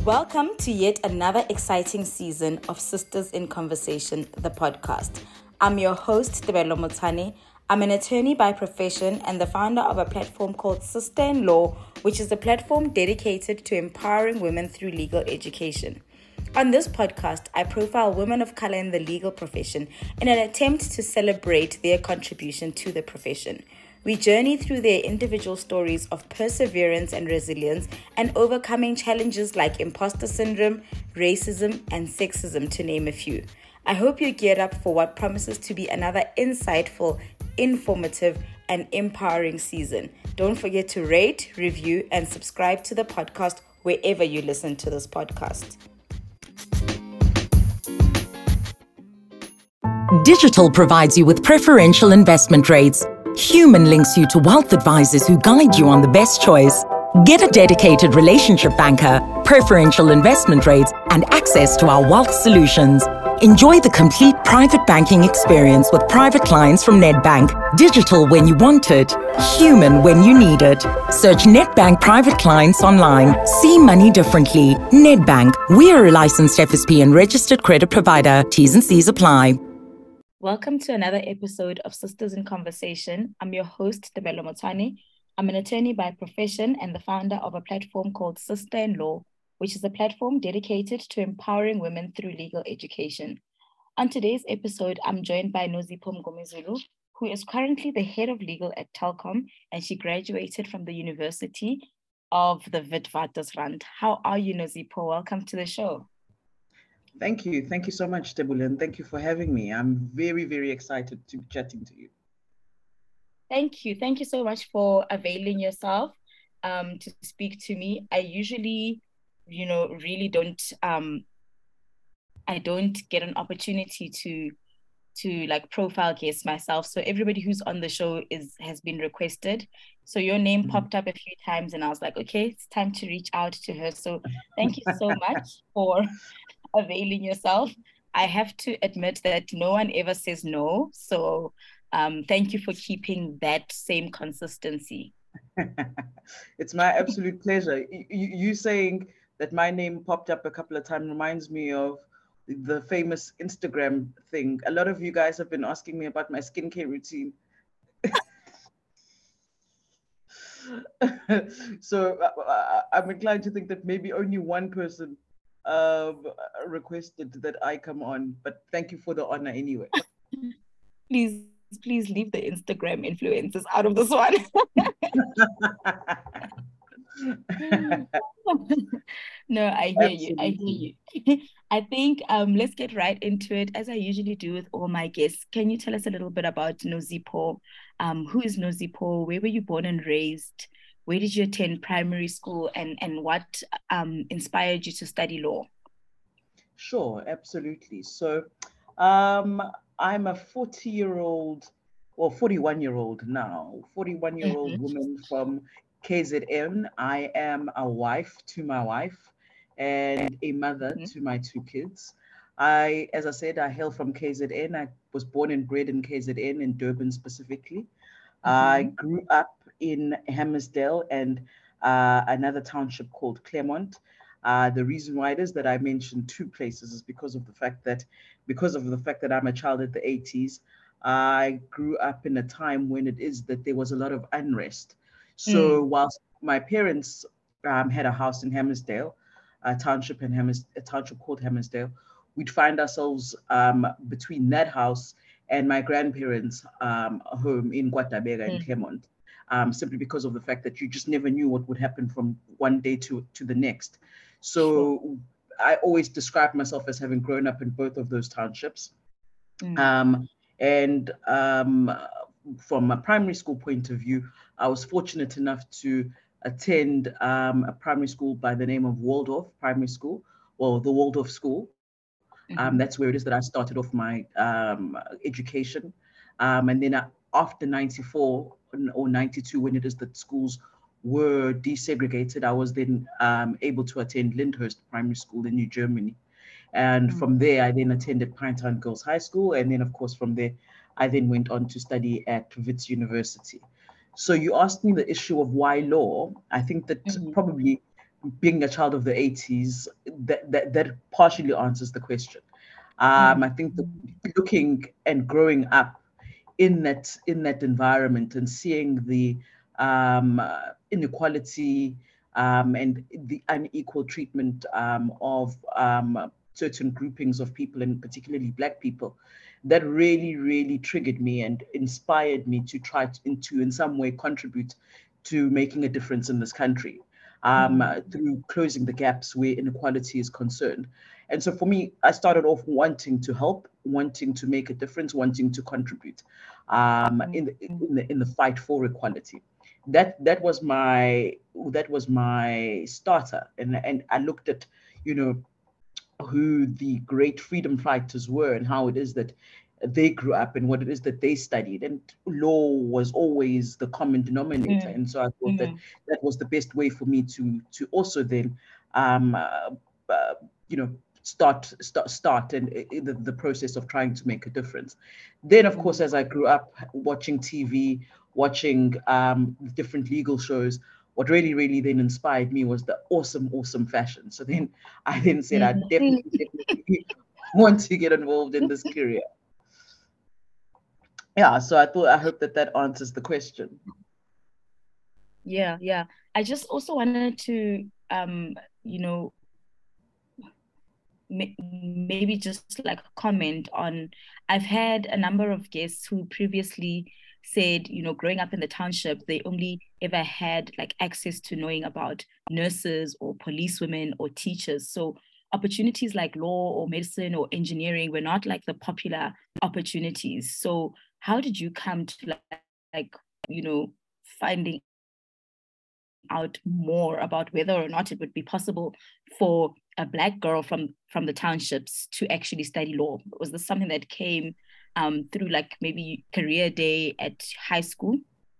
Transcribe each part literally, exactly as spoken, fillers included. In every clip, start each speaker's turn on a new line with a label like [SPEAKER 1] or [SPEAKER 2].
[SPEAKER 1] Welcome to yet another exciting season of Sisters in Conversation, the podcast. I'm your host, Tebelo Motane. I'm an attorney by profession and the founder of a platform called Sister in Law, which is a platform dedicated to empowering women through legal education. On this podcast, I profile women of color in the legal profession in an attempt to celebrate their contribution to the profession. We journey through their individual stories of perseverance and resilience and overcoming challenges like imposter syndrome, racism, and sexism, to name a few. I hope you're geared up for what promises to be another insightful, informative, and empowering season. Don't forget to rate, review, and subscribe to the podcast wherever you listen to this podcast.
[SPEAKER 2] Digital provides you with preferential investment rates. Human links you to wealth advisors who guide you on the best choice. Get a dedicated relationship banker, preferential investment rates, and access to our wealth solutions. Enjoy the complete private banking experience with private clients from Nedbank. Digital when you want it, human when you need it. Search Nedbank Private Clients online. See money differently. Nedbank. We are a licensed F S P and registered credit provider. T's and C's apply.
[SPEAKER 1] Welcome to another episode of Sisters in Conversation. I'm your host, Tebelo Motane. I'm an attorney by profession and the founder of a platform called Sister in Law, which is a platform dedicated to empowering women through legal education. On today's episode, I'm joined by Nozipho Mngomezulu, who is currently the head of legal at Telkom, and she graduated from the University of the Witwatersrand. How are you, Nozipho? Welcome to the show.
[SPEAKER 3] Thank you. Thank you so much, Tebula, and thank you for having me. I'm very, very excited to be chatting to you.
[SPEAKER 1] Thank you. Thank you so much for availing yourself um, to speak to me. I usually, you know, really don't, um, I don't get an opportunity to, to like profile guests myself. So everybody who's on the show is has been requested. So your name mm-hmm. popped up a few times and I was like, okay, it's time to reach out to her. So thank you so much for availing yourself. I have to admit that no one ever says no. So um, thank you for keeping that same consistency.
[SPEAKER 3] It's my absolute pleasure. You, you saying that my name popped up a couple of times reminds me of the famous Instagram thing. A lot of you guys have been asking me about my skincare routine. So uh, I'm inclined to think that maybe only one person uh, requested that I come on, but thank you for the honor anyway.
[SPEAKER 1] Please, please leave the Instagram influencers out of this one. No, I hear Absolutely. you. I hear you. I think um, let's get right into it, as I usually do with all my guests. Can you tell us a little bit about Nozipho? Um, who is Nozipho? Where were you born and raised? Where did you attend primary school, and, and what um, inspired you to study law?
[SPEAKER 3] Sure, absolutely. So um, I'm a forty-year-old, well, forty-one-year-old now, forty-one-year-old mm-hmm. woman from K Z N. I am a wife to my wife and a mother mm-hmm. to my two kids. I, as I said, I hail from K Z N. I was born and bred in K Z N, in Durban specifically. Mm-hmm. I grew up in Hammersdale and uh, another township called Claremont. Uh, the reason why it is that I mentioned two places is because of the fact that, because of the fact that I'm a child of the eighties, I grew up in a time when it is that there was a lot of unrest. So mm. whilst my parents um, had a house in Hammersdale, a township in Hammers, a township called Hammersdale, we'd find ourselves um, between that house and my grandparents' um, home in Guatabega mm. in Claremont. Um, simply because of the fact that you just never knew what would happen from one day to, to the next. So sure. I always describe myself as having grown up in both of those townships. Mm. Um, and um, from a primary school point of view, I was fortunate enough to attend um, a primary school by the name of Waldorf Primary School, or the Waldorf School. Mm-hmm. Um, that's where it is that I started off my um, education. Um, and then after ninety-four, or ninety-two, when it is that schools were desegregated, I was then um, able to attend Lyndhurst Primary School in New Germany. And mm-hmm. from there, I then attended Pinetown Girls High School. And then, of course, from there, I then went on to study at Wits University. So you asked me the issue of why law. I think that mm-hmm. probably being a child of the eighties, that, that, that partially answers the question. Um, I think that looking and growing up in that in that environment and seeing the um, uh, inequality um, and the unequal treatment um, of um, certain groupings of people, and particularly Black people, that really, really triggered me and inspired me to try to, to in some way contribute to making a difference in this country um, mm-hmm. through closing the gaps where inequality is concerned. And so for me, I started off wanting to help, wanting to make a difference, wanting to contribute um, in, the, in the in the fight for equality. That that was my that was my starter, and and I looked at, you know, who the great freedom fighters were and how it is that they grew up and what it is that they studied, and law was always the common denominator. Mm. And so I thought mm. that that was the best way for me to to also then um, uh, uh, you know. start start start and the, the process of trying to make a difference. Then of course, as I grew up watching T V, watching um different legal shows, what really really then inspired me was the awesome awesome fashion. So then I then said I definitely definitely want to get involved in this career. Yeah, so I thought I hope that that answers the question.
[SPEAKER 1] Yeah, yeah. I just also wanted to um you know maybe just like a comment on, I've had a number of guests who previously said, you know, growing up in the township, they only ever had like access to knowing about nurses or policewomen or teachers. So opportunities like law or medicine or engineering were not like the popular opportunities. So how did you come to like, like you know, finding out more about whether or not it would be possible for a Black girl from from the townships to actually study law? Was this something that came um, through like maybe career day at high school?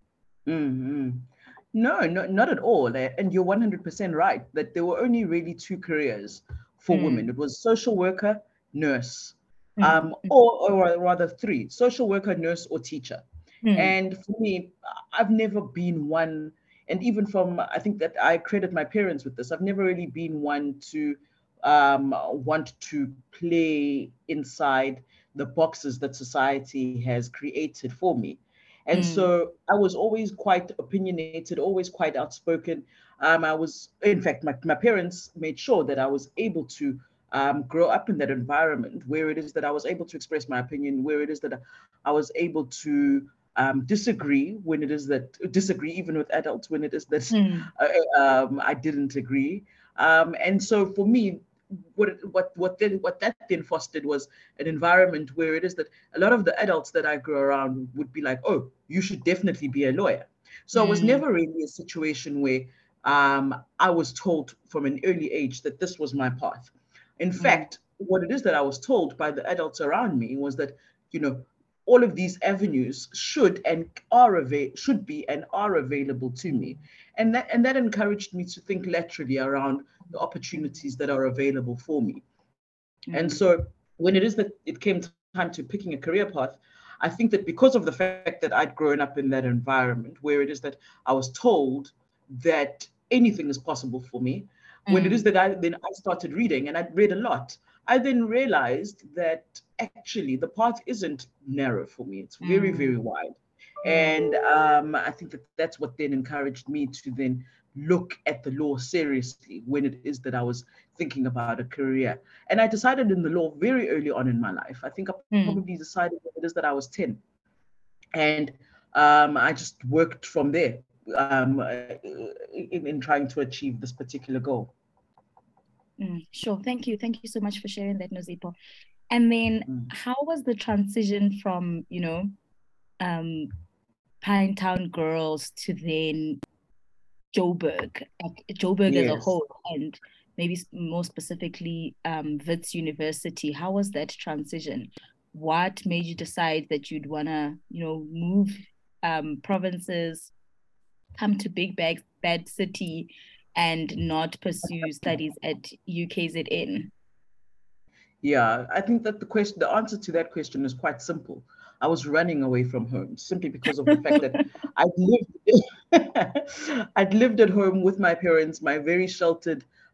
[SPEAKER 3] Mm-hmm. No, no, not at all. And you're one hundred percent right that there were only really two careers for mm. women. It was social worker, nurse, mm. um, or, or rather three: social worker, nurse, or teacher. Mm. And for me, I've never been one. And even from, I think that I credit my parents with this, I've never really been one to um, want to play inside the boxes that society has created for me. And mm. so I was always quite opinionated, always quite outspoken. Um, I was, in fact, my, my parents made sure that I was able to um, grow up in that environment where it is that I was able to express my opinion, where it is that I was able to Um, disagree when it is that disagree even with adults when it is that mm. uh, um, I didn't agree, um, and so for me, what what what then what that then fostered was an environment where it is that a lot of the adults that I grew around would be like, oh, you should definitely be a lawyer. So mm. it was never really a situation where um, I was told from an early age that this was my path. In mm. fact, what it is that I was told by the adults around me was that, you know, all of these avenues should and are avail- should be and are available to me. And that, and that encouraged me to think laterally around the opportunities that are available for me. Mm-hmm. And so when it is that it came time to picking a career path, I think that because of the fact that I'd grown up in that environment where it is that I was told that anything is possible for me, mm-hmm. when it is that I then I started reading, and I'd read a lot, I then realized that actually the path isn't narrow for me. It's very, mm. very wide. And um, I think that that's what then encouraged me to then look at the law seriously when it is that I was thinking about a career. And I decided in the law very early on in my life. I think I mm. probably decided when it is that I was ten. And um, I just worked from there um, in, in trying to achieve this particular goal.
[SPEAKER 1] Mm, sure. Thank you. Thank you so much for sharing that, Nozipho. And then mm. how was the transition from, you know, um, Pinetown girls to then Joburg, Joburg yes. as a whole, and maybe more specifically um, Wits University? How was that transition? What made you decide that you'd want to, you know, move um, provinces, come to Big Bad, Bad City, and not pursue studies at U K Z N?
[SPEAKER 3] Yeah, I think that the question, the answer to that question is quite simple. I was running away from home simply because of the fact that I'd lived, I'd lived at home with my parents, my very sheltered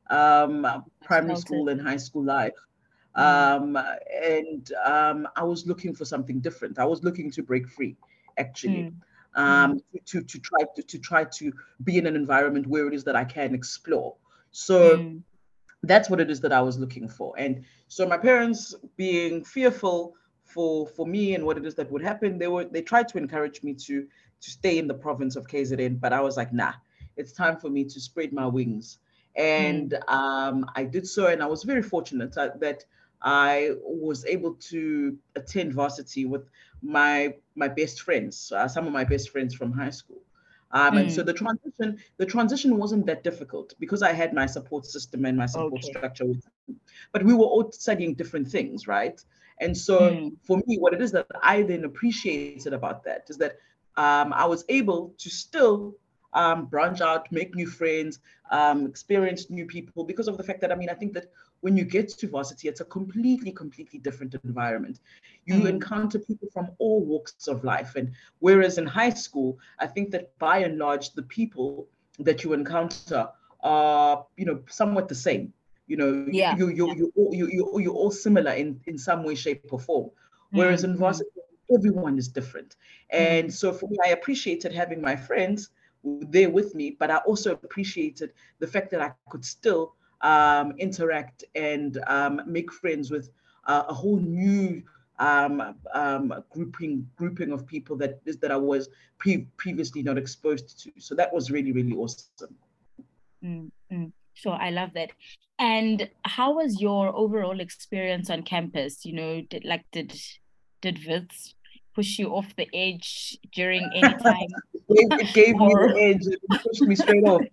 [SPEAKER 3] um, primary
[SPEAKER 1] Noted.
[SPEAKER 3] school and high school life.
[SPEAKER 1] Mm.
[SPEAKER 3] Um, and um, I was looking for something different. I was looking to break free, actually,
[SPEAKER 1] Mm.
[SPEAKER 3] um, to, to try to, to try to be in an environment where it is that I can explore. So
[SPEAKER 1] Mm.
[SPEAKER 3] that's what it is that I was looking for. And so my parents, being fearful for for me and what it is that would happen, they were they tried to encourage me to to stay in the province of K Z N, but I was like, nah, it's time for me to spread my wings.
[SPEAKER 1] Mm.
[SPEAKER 3] And um, I did so, and I was very fortunate uh, that I was able to attend varsity with my my best friends, uh, some of my best friends from high school. Um, and so
[SPEAKER 1] Mm.
[SPEAKER 3] the transition, the transition wasn't that difficult because I had my support system and my support
[SPEAKER 1] Okay.
[SPEAKER 3] structure with me. But we were all studying different things, right? And so
[SPEAKER 1] Mm.
[SPEAKER 3] for me, what it is that I then appreciated about that is that um, I was able to still um, branch out, make new friends, um, experience new people because of the fact that, I mean, I think that when you get to varsity, it's a completely, completely different environment. You
[SPEAKER 1] Mm.
[SPEAKER 3] encounter people from all walks of life. And whereas in high school, I think that by and large, the people that you encounter are, you know, somewhat the same. You know, you
[SPEAKER 1] Yeah.
[SPEAKER 3] you you
[SPEAKER 1] Yeah.
[SPEAKER 3] you all- you you you're all similar in in some way, shape, or form. Whereas
[SPEAKER 1] Mm.
[SPEAKER 3] in
[SPEAKER 1] Mm.
[SPEAKER 3] varsity, everyone is different. And
[SPEAKER 1] Mm.
[SPEAKER 3] so for me, I appreciated having my friends there with me, but I also appreciated the fact that I could still um, interact and um, make friends with uh, a whole new um, um, grouping grouping of people that that I was pre- previously not exposed to. So that was really, really awesome.
[SPEAKER 1] Mm. Mm. Sure, I love that. And how was your overall experience on campus? You know, did like did did Wits push you off the edge during any time,
[SPEAKER 3] It gave, it gave me
[SPEAKER 1] or
[SPEAKER 3] the edge. It pushed me straight off.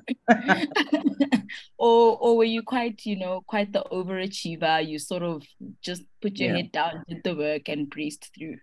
[SPEAKER 1] or or were you quite, you know, quite the overachiever? You sort of just put your
[SPEAKER 3] Yeah.
[SPEAKER 1] head down, did the work, and breezed through.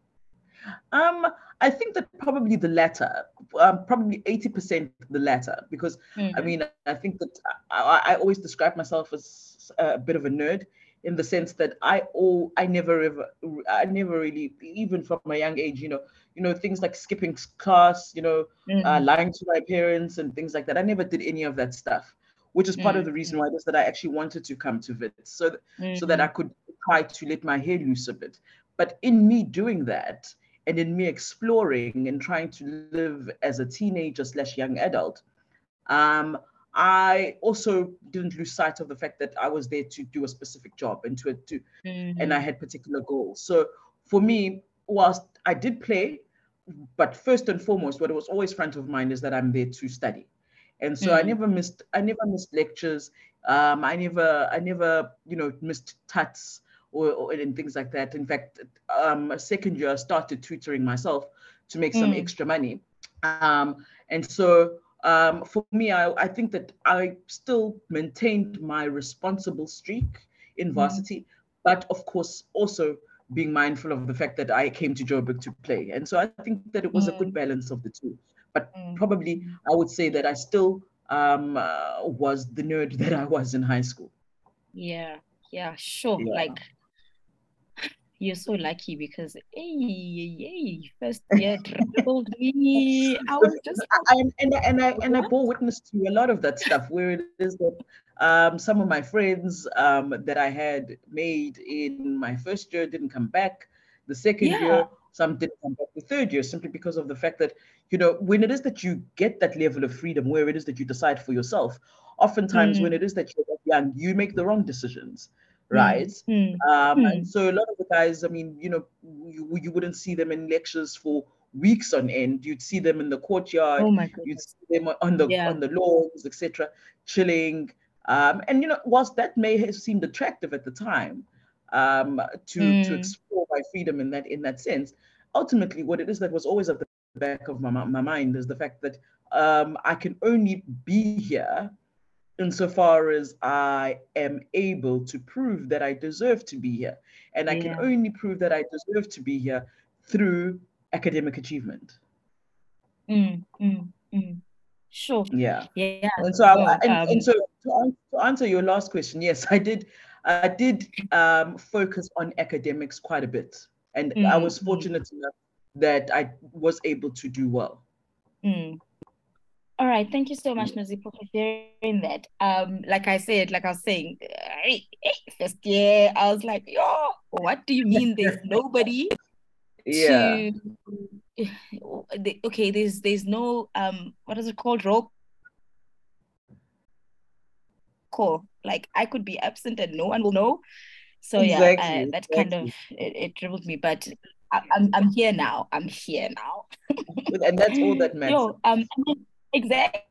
[SPEAKER 3] Um, I think that probably the latter, um, probably eighty percent the latter, because I
[SPEAKER 1] Mm.
[SPEAKER 3] mean, I think that I, I always describe myself as a bit of a nerd in the sense that I all I never ever I never really, even from a young age, you know, you know, things like skipping class, you know, uh,
[SPEAKER 1] Mm.
[SPEAKER 3] lying to my parents and things like that. I never did any of that stuff, which is part of
[SPEAKER 1] Mm.
[SPEAKER 3] the reason why it is that I actually wanted to come to Wits, so that, so that I
[SPEAKER 1] Mm.
[SPEAKER 3] could try to let my hair loose a bit. But in me doing that, and in me exploring and trying to live as a teenager slash young adult, um, I also didn't lose sight of the fact that I was there to do a specific job and to, to and I
[SPEAKER 1] Mm.
[SPEAKER 3] had particular goals. So for me, whilst I did play, but first and foremost, what was always front of mind is that I'm there to study. And so I
[SPEAKER 1] Mm.
[SPEAKER 3] never missed, I never missed lectures. Um, I never, I never, you know, missed tuts or, or and things like that. In fact, um, second year I started tutoring myself to make some
[SPEAKER 1] Mm.
[SPEAKER 3] extra money. Um, and so um, for me, I, I think that I still maintained my responsible streak in
[SPEAKER 1] Mm.
[SPEAKER 3] varsity, but of course also being mindful of the fact that I came to Joburg to play. And so I think that it was a good
[SPEAKER 1] Mm.
[SPEAKER 3] balance of the two. But
[SPEAKER 1] Mm.
[SPEAKER 3] probably
[SPEAKER 1] Mm.
[SPEAKER 3] I would say that I still um, uh, was the nerd that I was in high school.
[SPEAKER 1] Yeah, yeah, sure.
[SPEAKER 3] Yeah.
[SPEAKER 1] Like you're so lucky because hey, hey, first year troubled me. I was just
[SPEAKER 3] I, and, and I
[SPEAKER 1] like,
[SPEAKER 3] and I
[SPEAKER 1] what?
[SPEAKER 3] bore witness to a lot of that stuff where it is that um, some of my friends um, that I had made in my first year didn't come back. The second
[SPEAKER 1] Yeah.
[SPEAKER 3] year, some didn't come back. The third year, simply because of the fact that, you know, when it is that you get that level of freedom, where it is that you decide for yourself, oftentimes when
[SPEAKER 1] Mm.
[SPEAKER 3] it is that you're young, you make the wrong decisions,
[SPEAKER 1] Mm.
[SPEAKER 3] right?
[SPEAKER 1] Mm.
[SPEAKER 3] Um, and
[SPEAKER 1] Mm.
[SPEAKER 3] so a lot of the guys, I mean, you know, you, you wouldn't see them in lectures for weeks on end. You'd see them in the courtyard,
[SPEAKER 1] Oh my
[SPEAKER 3] you'd
[SPEAKER 1] goodness.
[SPEAKER 3] see them on the
[SPEAKER 1] Yeah.
[SPEAKER 3] on the lawns, et cetera, chilling. Um, and you know, whilst that may have seemed attractive at the time, um, to to
[SPEAKER 1] Mm.
[SPEAKER 3] explore my freedom in that in that sense, ultimately, what it is that was always at the back of my my mind is the fact that um, I can only be here insofar as I am able to prove that I deserve to be here. And I can
[SPEAKER 1] Yeah.
[SPEAKER 3] only prove that I deserve to be here through academic achievement.
[SPEAKER 1] Mm. Mm. Mm. Sure.
[SPEAKER 3] Yeah.
[SPEAKER 1] Yeah.
[SPEAKER 3] And so, I,
[SPEAKER 1] No.
[SPEAKER 3] and, and
[SPEAKER 1] Um.
[SPEAKER 3] so to, an- to answer your last question, yes, I did, I did um, focus on academics quite a bit. And I
[SPEAKER 1] Mm.
[SPEAKER 3] was
[SPEAKER 1] Mm.
[SPEAKER 3] fortunate enough that I was able to do well.
[SPEAKER 1] Mm. All right. Thank you so much, Nozipo, for sharing that. Um, like I said, like I was saying, eh, eh, first year, I was like, yo, what do you mean there's nobody
[SPEAKER 3] Yeah,
[SPEAKER 1] to the- okay, there's there's no um what is it called? Roll call. Like I could be absent and no one will know. So yeah, uh,
[SPEAKER 3] exactly,
[SPEAKER 1] that kind of
[SPEAKER 3] exactly.
[SPEAKER 1] it, it dribbled me. But I, I'm I'm here now. I'm here now.
[SPEAKER 3] And that's all that matters.
[SPEAKER 1] Yo, um, exactly.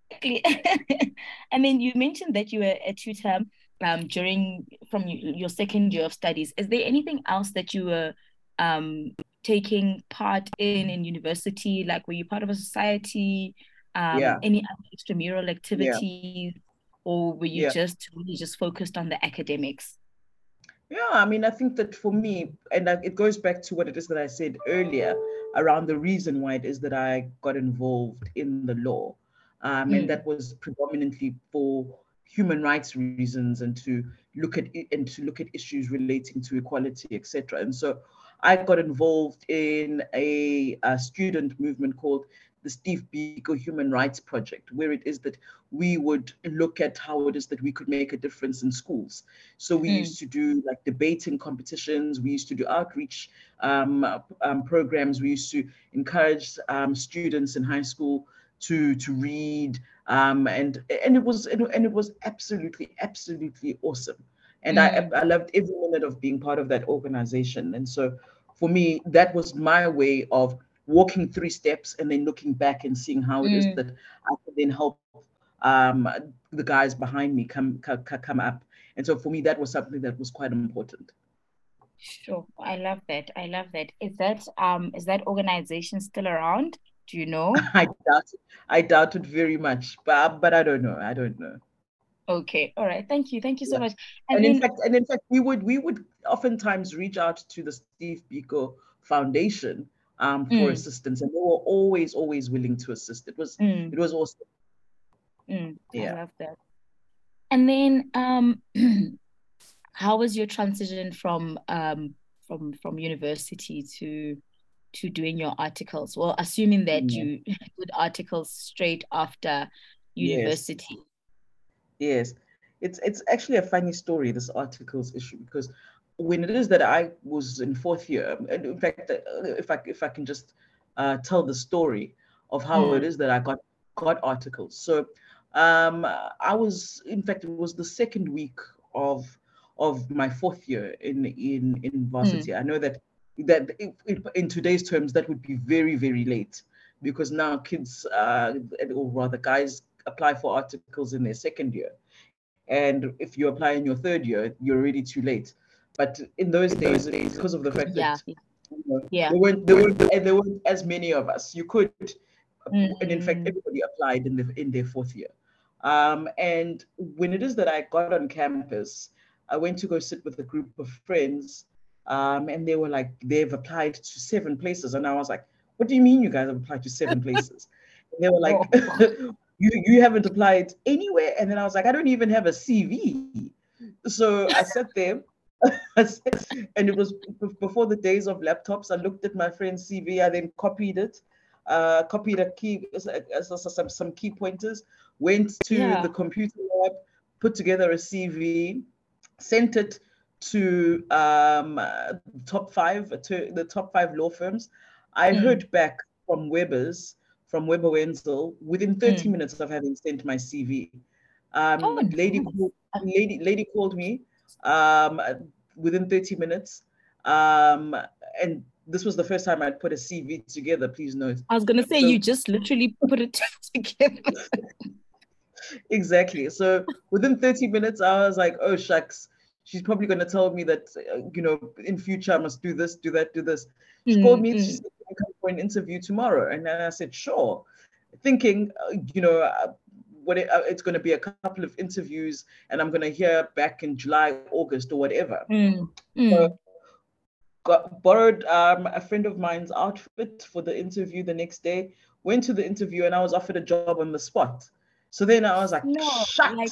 [SPEAKER 1] I mean, you mentioned that you were a tutor um during from y- your second year of studies. Is there anything else that you were um taking part in in university? Like, were you part of a society? Um,
[SPEAKER 3] Yeah,
[SPEAKER 1] any other extramural
[SPEAKER 3] yeah,
[SPEAKER 1] activities, or were you
[SPEAKER 3] yeah.
[SPEAKER 1] just really just focused on the academics?
[SPEAKER 3] Yeah, I mean, I think that for me, and I- it goes back to what it is that I said earlier around the reason why it is that I got involved in the law. Um, and
[SPEAKER 1] Mm,
[SPEAKER 3] that was predominantly for human rights reasons and to look at it and to look at issues relating to equality, et cetera. And so I got involved in a, a student movement called the Steve Biko Human Rights Project, where it is that we would look at how it is that we could make a difference in schools. So we
[SPEAKER 1] mm,
[SPEAKER 3] used to do like debating competitions. We used to do outreach um, um, programs. We used to encourage um, students in high school to to read, um, and and it was and it was absolutely absolutely awesome. And I
[SPEAKER 1] mm,
[SPEAKER 3] I loved every minute of being part of that organization. And so for me, that was my way of walking three steps and then looking back and seeing how it is
[SPEAKER 1] mm.
[SPEAKER 3] that I could then help um, the guys behind me come, come come up. And so for me, that was something that was quite important.
[SPEAKER 1] Sure. I love that. I love that. Is that um is that organization still around? Do you know?
[SPEAKER 3] I doubt it. I doubt it very much, but but I don't know. I don't know.
[SPEAKER 1] Okay. All right. Thank you. Thank you so
[SPEAKER 3] Yeah.
[SPEAKER 1] much. And
[SPEAKER 3] And in
[SPEAKER 1] then
[SPEAKER 3] fact, and in fact, we would we would oftentimes reach out to the Steve Biko Foundation um, for
[SPEAKER 1] mm,
[SPEAKER 3] assistance, and they were always always willing to assist. It was
[SPEAKER 1] mm,
[SPEAKER 3] it was awesome.
[SPEAKER 1] mm, I
[SPEAKER 3] Yeah.
[SPEAKER 1] love that. And then um how was your transition from um from from university to to doing your articles? Well, assuming that
[SPEAKER 3] Yeah.
[SPEAKER 1] you did articles straight after
[SPEAKER 3] Yes.
[SPEAKER 1] university.
[SPEAKER 3] Yes, it's it's actually a funny story, this articles issue, because when it is that I was in fourth year, and in fact, uh, if I if I can just uh, tell the story of how it
[SPEAKER 1] Mm,
[SPEAKER 3] is that I got got articles. So, um, I was in fact it was the second week of of my fourth year in in in
[SPEAKER 1] mm,
[SPEAKER 3] varsity. I know that that in, in today's terms that would be very very late because now kids, uh, or rather guys, apply for articles in their second year. And if you apply in your third year, you're already too late. But in those days, because of the fact
[SPEAKER 1] yeah.
[SPEAKER 3] that you know,
[SPEAKER 1] Yeah.
[SPEAKER 3] there weren't there weren't and there weren't as many of us, you could, and in fact,
[SPEAKER 1] Mm,
[SPEAKER 3] everybody applied in the in their fourth year. Um, and when it is that I got on campus, I went to go sit with a group of friends, um, and they were like, they've applied to seven places, and I was like, what do you mean you guys have applied to seven places? And they were like,
[SPEAKER 1] whoa.
[SPEAKER 3] you you haven't applied anywhere. And then I was like, I don't even have a C V. So I sat there, and it was before the days of laptops. I looked at my friend's C V. I then copied it, uh, copied a key, some some key pointers. Went to the
[SPEAKER 1] Yeah.
[SPEAKER 3] computer lab, put together a C V, sent it to um, uh, top five to the top five law firms. I
[SPEAKER 1] Mm,
[SPEAKER 3] heard back from Weber's from Weber Wenzel within thirty
[SPEAKER 1] mm.
[SPEAKER 3] minutes of having sent my C V. Um,
[SPEAKER 1] Oh,
[SPEAKER 3] lady
[SPEAKER 1] nice.
[SPEAKER 3] called, lady lady called me um, within thirty minutes, um, and this was the first time I'd put a C V together. Please note.
[SPEAKER 1] I was gonna say you
[SPEAKER 3] So
[SPEAKER 1] just literally put it together.
[SPEAKER 3] exactly. So within thirty minutes, I was like, oh shucks, she's probably going to tell me that, uh, you know, in future I must do this, do that, do this. She called
[SPEAKER 1] Mm,
[SPEAKER 3] me. She
[SPEAKER 1] mm,
[SPEAKER 3] said, "Can you come for an interview tomorrow?" And then I said, sure, thinking, uh, you know, uh, what it, uh, it's going to be a couple of interviews, and I'm going to hear back in July, August, or whatever.
[SPEAKER 1] mm,
[SPEAKER 3] So
[SPEAKER 1] mm.
[SPEAKER 3] got borrowed um, a friend of mine's outfit for the interview the next day. Went to the interview, and I was offered a job on the spot. So then I was like,
[SPEAKER 1] No, like
[SPEAKER 3] shucks.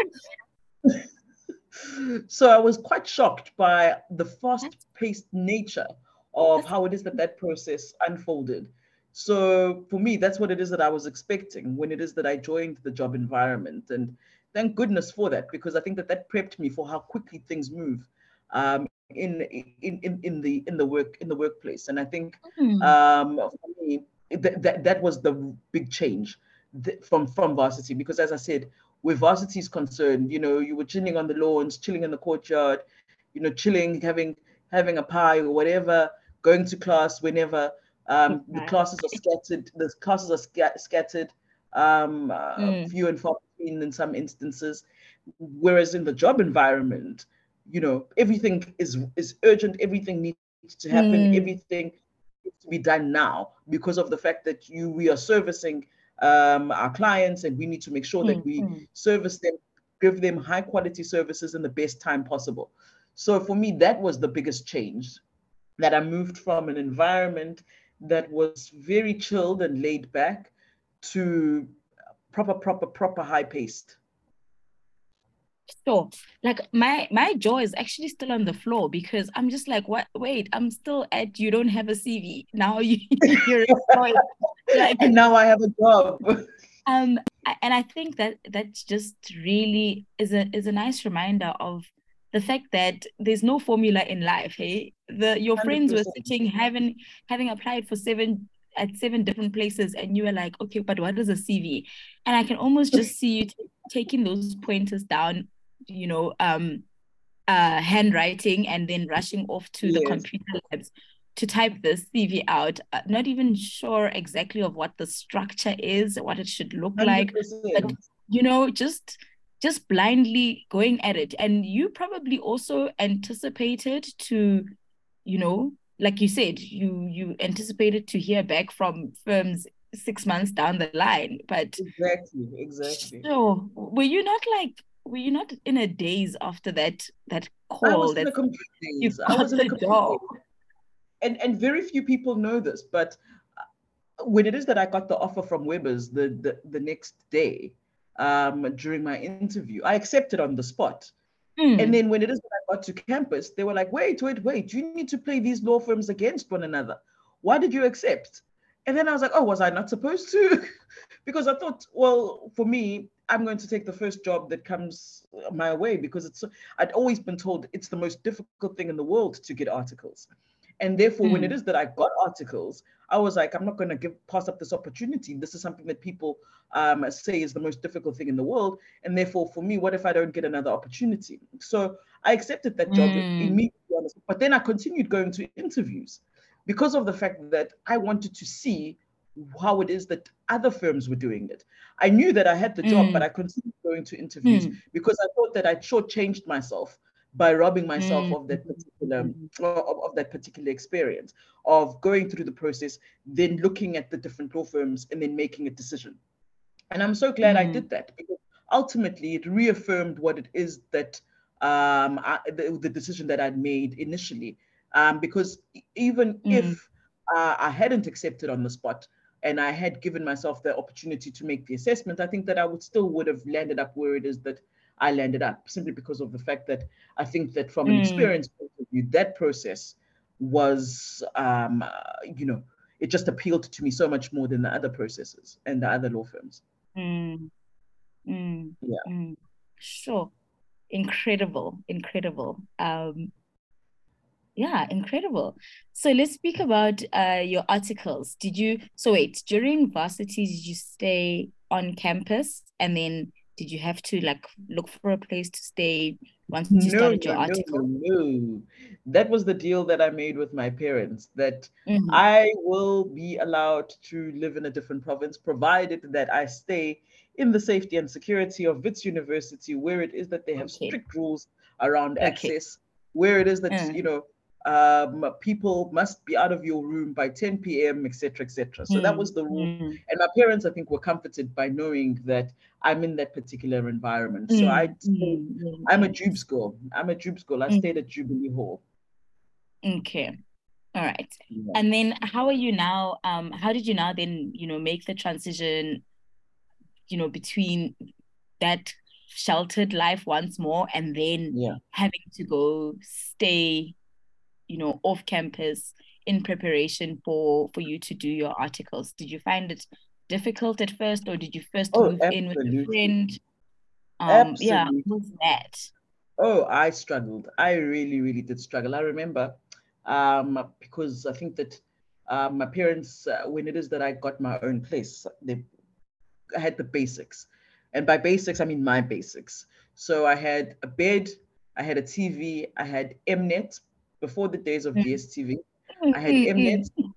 [SPEAKER 3] So I was quite shocked by the
[SPEAKER 1] that's
[SPEAKER 3] fast-paced nature of
[SPEAKER 1] that's
[SPEAKER 3] how it is that that process unfolded. So for me, that's what it is that I was expecting when it is that I joined the job environment. And thank goodness for that, because I think that that prepped me for how quickly things move um, in, in, in, in the in the work in the workplace. And I think
[SPEAKER 1] Mm.
[SPEAKER 3] um, for me, that, that, that was the big change from, from varsity, because as I said, where varsity is concerned, you know, you were chilling on the lawns, chilling in the courtyard, you know, chilling, having having a pie or whatever, going to class whenever. Um, the
[SPEAKER 1] Right.
[SPEAKER 3] classes are scattered. The classes are sca- scattered, um, uh,
[SPEAKER 1] Mm.
[SPEAKER 3] few and far between in some instances. Whereas in the job environment, you know, everything is is urgent. Everything needs to happen.
[SPEAKER 1] Mm.
[SPEAKER 3] Everything needs to be done now because of the fact that you we are servicing um, our clients, and we need to make sure that
[SPEAKER 1] Mm.
[SPEAKER 3] we
[SPEAKER 1] Mm.
[SPEAKER 3] service them, give them high quality services in the best time possible. So for me, that was the biggest change, that I moved from an environment that was very chilled and laid back to proper, proper, proper high paced.
[SPEAKER 1] Sure. Like my my jaw is actually still on the floor because I'm just like, what? Wait, I'm still at you don't have a C V now. You you're employed. Like,
[SPEAKER 3] And now I have a job.
[SPEAKER 1] um, I- and I think that that just really is a is a nice reminder of the fact that there's no formula in life. Hey, the your friends were
[SPEAKER 3] one hundred percent.
[SPEAKER 1] sitting having having applied for seven at seven different places, and you were like, okay, but what is a C V? And I can almost just see you t- taking those pointers down, you know, um, uh, handwriting, and then rushing off to the
[SPEAKER 3] Yes,
[SPEAKER 1] computer labs to type the C V out. Uh, not even sure exactly of what the structure is, what it should look like, but
[SPEAKER 3] one hundred percent.
[SPEAKER 1] you know, just just blindly going at it. And you probably also anticipated to, you know, like you said, you you anticipated to hear back from firms six months down the line, but
[SPEAKER 3] Exactly, exactly.
[SPEAKER 1] so were you not like were you not in a daze after that that
[SPEAKER 3] I
[SPEAKER 1] call
[SPEAKER 3] was in
[SPEAKER 1] that
[SPEAKER 3] a complete
[SPEAKER 1] you
[SPEAKER 3] daze. I
[SPEAKER 1] got
[SPEAKER 3] was in a
[SPEAKER 1] the
[SPEAKER 3] complete
[SPEAKER 1] job?
[SPEAKER 3] daze. And, and very few people know this, but when it is that I got the offer from Weber's the, the, the next day um, during my interview, I accepted on the spot. And
[SPEAKER 1] Mm,
[SPEAKER 3] then when it is that I got to campus, they were like, wait, wait, wait, you need to play these law firms against one another. Why did you accept? And then I was like, oh, was I not supposed to? Because I thought, well, for me, I'm going to take the first job that comes my way, because it's I'd always been told it's the most difficult thing in the world to get articles. And therefore, when it
[SPEAKER 1] mm,
[SPEAKER 3] is that I got articles, I was like, I'm not going to give pass up this opportunity. This is something that people um, say is the most difficult thing in the world. And therefore, for me, what if I don't get another opportunity? So I accepted that job
[SPEAKER 1] mm,
[SPEAKER 3] immediately. But then I continued going to interviews because of the fact that I wanted to see how it is that other firms were doing it. I knew that I had the job, but
[SPEAKER 1] mm,
[SPEAKER 3] I continued going to interviews
[SPEAKER 1] mm,
[SPEAKER 3] because I thought that I'd shortchanged myself by robbing myself
[SPEAKER 1] mm,
[SPEAKER 3] of that particular of, of that particular experience of going through the process, then looking at the different law firms and then making a decision. And I'm so glad I
[SPEAKER 1] mm,
[SPEAKER 3] did that, because ultimately it reaffirmed what it is that um, I, the, the decision that I'd made initially. Um, because even
[SPEAKER 1] mm,
[SPEAKER 3] if uh, I hadn't accepted on the spot and I had given myself the opportunity to make the assessment, I think that I would still would have landed up where it is that I landed up, simply because of the fact that I think that from an
[SPEAKER 1] mm,
[SPEAKER 3] experience point of view, that process was, um, uh, you know, it just appealed to me so much more than the other processes and the other law firms.
[SPEAKER 1] mm, mm,
[SPEAKER 3] Yeah.
[SPEAKER 1] mm. Sure. Incredible, incredible. Um, yeah, incredible. So let's speak about uh your articles. Did you so wait, during varsity, did you stay on campus, and then did you have to like look for a place to stay once you
[SPEAKER 3] No,
[SPEAKER 1] started your
[SPEAKER 3] no, no, no,
[SPEAKER 1] article?
[SPEAKER 3] no. That was the deal that I made with my parents, that
[SPEAKER 1] Mm,
[SPEAKER 3] I will be allowed to live in a different province, provided that I stay in the safety and security of Wits University, where it is that they have
[SPEAKER 1] okay.
[SPEAKER 3] strict rules around
[SPEAKER 1] Okay.
[SPEAKER 3] access, where it is that, you
[SPEAKER 1] Mm,
[SPEAKER 3] know, um, people must be out of your room by ten p m, et cetera, et cetera. So that
[SPEAKER 1] mm,
[SPEAKER 3] was the rule.
[SPEAKER 1] mm,
[SPEAKER 3] And my parents, I think, were comforted by knowing that I'm in that particular environment. So I
[SPEAKER 1] mm,
[SPEAKER 3] stayed.
[SPEAKER 1] mm, mm,
[SPEAKER 3] I'm a
[SPEAKER 1] mm,
[SPEAKER 3] Jubes girl. I'm a Jubes girl. I stayed
[SPEAKER 1] mm.
[SPEAKER 3] at Jubilee Hall.
[SPEAKER 1] Okay. All right.
[SPEAKER 3] Yeah.
[SPEAKER 1] And then how are you now? Um, how did you now then, you know, make the transition, you know, between that sheltered life once more and then
[SPEAKER 3] Yeah.
[SPEAKER 1] having to go stay, you know, off campus in preparation for for you to do your articles? Did you find it difficult at first, or did you first
[SPEAKER 3] Oh,
[SPEAKER 1] move in with a
[SPEAKER 3] absolutely.
[SPEAKER 1] friend? Um, yeah,
[SPEAKER 3] Absolutely.
[SPEAKER 1] how was that?
[SPEAKER 3] Oh, I struggled. I really, really did struggle. I remember um, because I think that uh, my parents, uh, when it is that I got my own place, they I had the basics. And by basics, I mean my basics. So I had a bed, I had a T V, I had Mnet before the days of D S T V.
[SPEAKER 1] Mm,
[SPEAKER 3] I had
[SPEAKER 1] mm,
[SPEAKER 3] Mnet,
[SPEAKER 1] mm.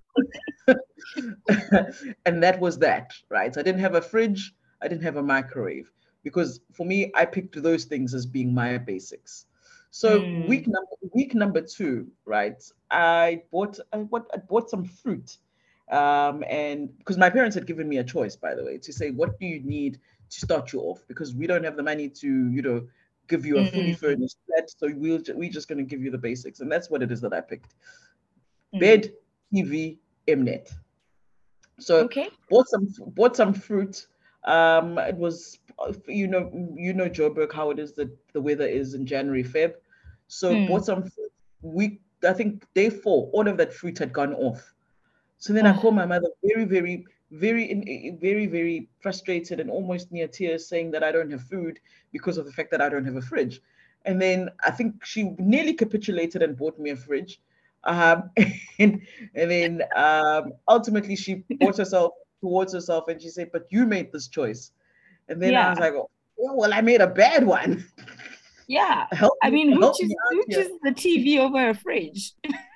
[SPEAKER 3] and that was that, right? I didn't have a fridge, I didn't have a microwave because for me, I picked those things as being my basics. So week
[SPEAKER 1] Mm.
[SPEAKER 3] number week number two, right? I bought I bought, I bought some fruit, um, and because my parents had given me a choice, by the way, to say what do you need to start you off because we don't have the money to, you know, give you a fully
[SPEAKER 1] Mm.
[SPEAKER 3] furnished flat, so we'll we're just going to give you the basics, and that's what it is that I picked:
[SPEAKER 1] Mm.
[SPEAKER 3] bed, T V, Mnet. So
[SPEAKER 1] Okay.
[SPEAKER 3] bought some bought some fruit. Um, it was, you know you know Joburg, how it is that the weather is in January, Feb. So bought
[SPEAKER 1] Mm.
[SPEAKER 3] some fruit. Week I think day four, all of that fruit had gone off. So then I
[SPEAKER 1] Oh,
[SPEAKER 3] called my mother, very very very in- very very frustrated and almost near tears, saying that I don't have food because of the fact that I don't have a fridge. And then I think she nearly capitulated and bought me a fridge. Um, and, and then um, ultimately she brought herself towards herself and she said, "But you made this choice." And then I
[SPEAKER 1] yeah.
[SPEAKER 3] was like, "Oh, well, I made a bad one."
[SPEAKER 1] Yeah.
[SPEAKER 3] help
[SPEAKER 1] I
[SPEAKER 3] me,
[SPEAKER 1] mean, who
[SPEAKER 3] help me
[SPEAKER 1] chooses
[SPEAKER 3] out
[SPEAKER 1] who
[SPEAKER 3] here.
[SPEAKER 1] chooses the T V over a fridge?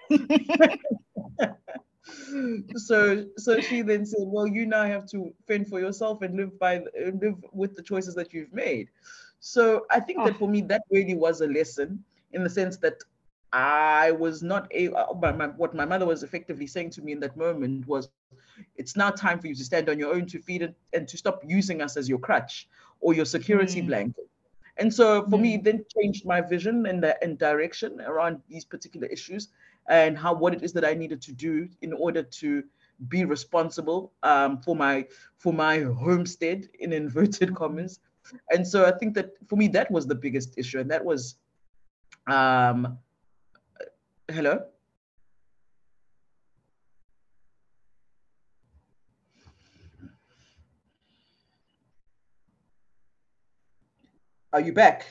[SPEAKER 3] so so she then said, "Well, you now have to fend for yourself and live by live with the choices that you've made." So I think
[SPEAKER 1] Oh.
[SPEAKER 3] that for me that really was a lesson, in the sense that I was not able, my, my, what my mother was effectively saying to me in that moment was, it's now time for you to stand on your own two feet, and, and to stop using us as your crutch or your security
[SPEAKER 1] Mm.
[SPEAKER 3] blanket. And so for me,
[SPEAKER 1] Mm.
[SPEAKER 3] it then changed my vision and, uh, and direction around these particular issues, and how what it is that I needed to do in order to be responsible, um, for my for my homestead, in inverted
[SPEAKER 1] Mm.
[SPEAKER 3] commas. And so I think that for me that was the biggest issue, and that was, um, hello, are you back?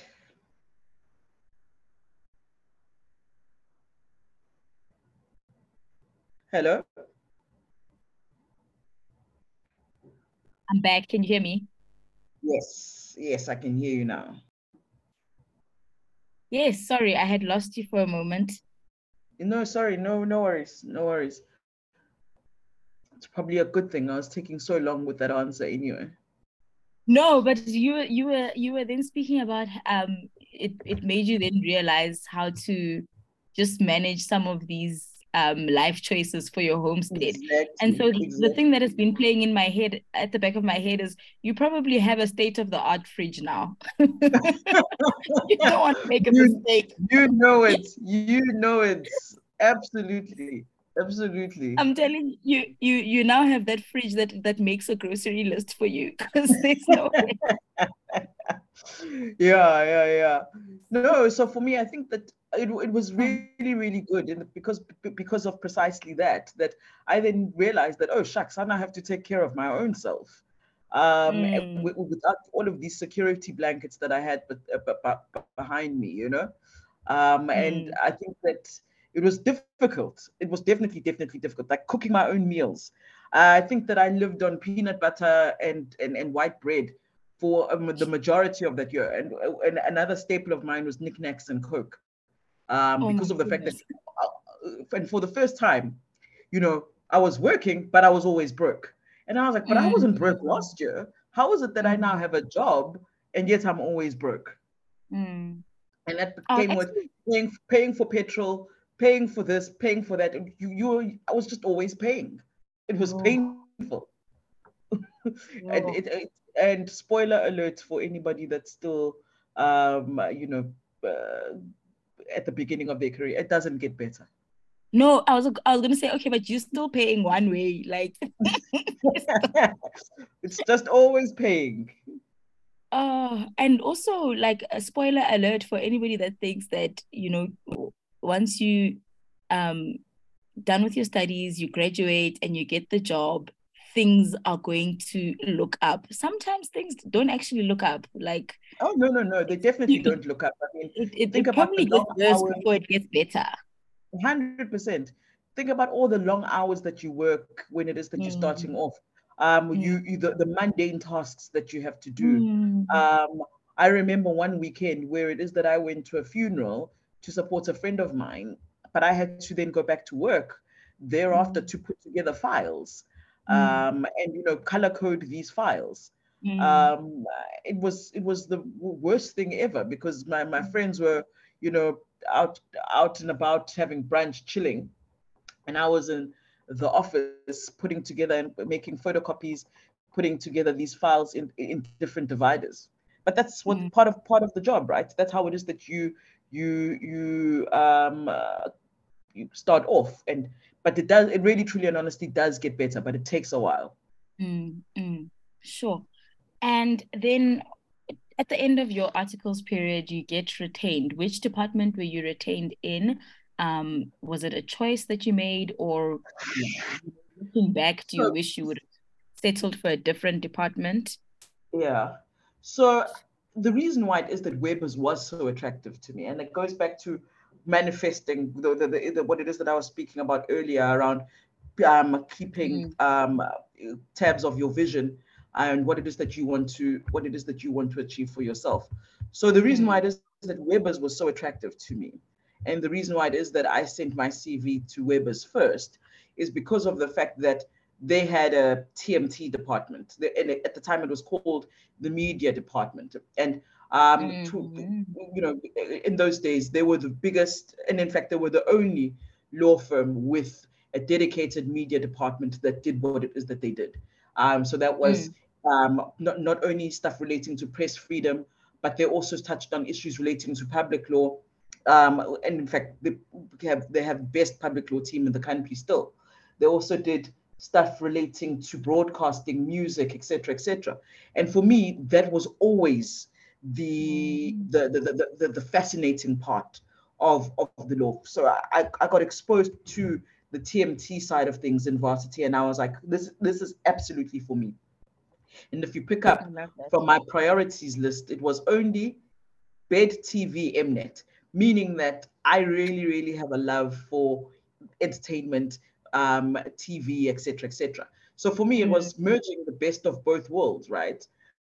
[SPEAKER 3] Hello.
[SPEAKER 1] I'm back. Can you hear me?
[SPEAKER 3] Yes, yes, I can hear you now.
[SPEAKER 1] Yes, sorry, I had lost you for a moment.
[SPEAKER 3] No, sorry, no, no worries, no worries. It's probably a good thing I was taking so long with that answer anyway.
[SPEAKER 1] No, but you you were you were then speaking about um it it made you then realize how to just manage some of these um life choices for your homestead. And
[SPEAKER 3] Exactly,
[SPEAKER 1] so the thing that
[SPEAKER 3] exactly.
[SPEAKER 1] has been playing in my head at the back of my head is you probably have a state of the art fridge now. You don't want to make a
[SPEAKER 3] you
[SPEAKER 1] mistake.
[SPEAKER 3] you know it. You know it. Absolutely. Absolutely.
[SPEAKER 1] I'm telling you, you you now have that fridge that that makes a grocery list for you because there's no way.
[SPEAKER 3] Yeah, yeah, yeah. No, so for me, I think that it, it was really, really good, and because because of precisely that, that I then realized that, oh shucks, I now have to take care of my own self. Um, and
[SPEAKER 1] Mm,
[SPEAKER 3] wi- without all of these security blankets that I had, but, uh, but, but behind me, you know. Um, and
[SPEAKER 1] mm,
[SPEAKER 3] I think that it was difficult. It was definitely, definitely difficult. Like cooking my own meals. I think that I lived on peanut butter and and, and white bread for um, the majority of that year. And, and another staple of mine was knickknacks and Coke, um,
[SPEAKER 1] oh
[SPEAKER 3] because
[SPEAKER 1] my
[SPEAKER 3] of the fact that,
[SPEAKER 1] goodness.
[SPEAKER 3] uh, and for the first time, you know, I was working, but I was always broke. And I was like, but I wasn't broke
[SPEAKER 1] Mm,
[SPEAKER 3] last year. How is it that I now
[SPEAKER 1] mm,
[SPEAKER 3] have a job and yet I'm always broke?
[SPEAKER 1] mm.
[SPEAKER 3] And that
[SPEAKER 1] Oh,
[SPEAKER 3] came with
[SPEAKER 1] actually,
[SPEAKER 3] paying, paying for petrol, paying for this, paying for that. You, you, I was just always paying. It was
[SPEAKER 1] oh,
[SPEAKER 3] painful. and
[SPEAKER 1] oh.
[SPEAKER 3] it, it and spoiler alert for anybody that's still, um you know uh, at the beginning of their career, it doesn't get better.
[SPEAKER 1] No, I was I was gonna say, okay, but you're still paying one way. Like,
[SPEAKER 3] It's just always paying.
[SPEAKER 1] oh, and also like a spoiler alert for anybody that thinks that, you know, once you um done with your studies, you graduate and you get the job, things are going to look up. Sometimes things don't actually look up. Like,
[SPEAKER 3] oh no, no, no, they definitely don't look up. I mean,
[SPEAKER 1] it, it,
[SPEAKER 3] think
[SPEAKER 1] it
[SPEAKER 3] about the
[SPEAKER 1] probably gets
[SPEAKER 3] long
[SPEAKER 1] worse
[SPEAKER 3] hours.
[SPEAKER 1] before it gets better.
[SPEAKER 3] one hundred percent. Think about all the long hours that you work when it is that
[SPEAKER 1] mm.
[SPEAKER 3] you're starting off. Um,
[SPEAKER 1] mm.
[SPEAKER 3] you, you the, the mundane tasks that you have to do.
[SPEAKER 1] Mm.
[SPEAKER 3] Um, I remember one weekend where it is that I went to a funeral to support a friend of mine, but I had to then go back to work thereafter
[SPEAKER 1] mm.
[SPEAKER 3] to put together files,
[SPEAKER 1] mm.
[SPEAKER 3] um, and you know, color code these files.
[SPEAKER 1] Mm.
[SPEAKER 3] Um, it was it was the worst thing ever because my my friends were, you know, out out and about having brunch, chilling, and I was in the office putting together and making photocopies, putting together these files in in different dividers. But that's what
[SPEAKER 1] mm.
[SPEAKER 3] part of part of the job, right? That's how it is that you you you um uh, you start off, and but it does it really truly and honestly does get better, but it takes a while.
[SPEAKER 1] Mm. Mm. Sure. And then at the end of your articles period, you get retained. Which department were you retained in? Um, was it a choice that you made, or looking back, do you
[SPEAKER 3] So,
[SPEAKER 1] wish you would have settled for a different department?
[SPEAKER 3] yeah. So the reason why it is that Webers was so attractive to me, and it goes back to manifesting the, the, the, the what it is that I was speaking about earlier around um, keeping
[SPEAKER 1] Mm.
[SPEAKER 3] um, tabs of your vision and what it is that you want to what it is that you want to achieve for yourself. So the reason
[SPEAKER 1] Mm.
[SPEAKER 3] why it is that Webers was so attractive to me, and the reason why it is that I sent my C V to Webers first, is because of the fact that they had a T M T department. They, and at the time, it was called the media department. And um, to,
[SPEAKER 1] Mm-hmm.
[SPEAKER 3] you know, in those days, they were the biggest, and in fact, they were the only law firm with a dedicated media department that did what it is that they did. Um, so that was
[SPEAKER 1] Mm.
[SPEAKER 3] um, not, not only stuff relating to press freedom, but they also touched on issues relating to public law. Um, and in fact, they have they have best public law team in the country still. They also did stuff relating to broadcasting, music, et cetera, et cetera. And for me, that was always the
[SPEAKER 1] Mm.
[SPEAKER 3] the the the, the, the fascinating part of, of the law. So I, I got exposed to the T M T side of things in varsity, and I was like, this this is absolutely for me. And if you pick up from my priorities list, it was only bed, T V, Mnet, meaning that I really, really have a love for entertainment, um, T V, et cetera, et cetera. So for me, it was
[SPEAKER 1] Mm.
[SPEAKER 3] merging the best of both worlds, right?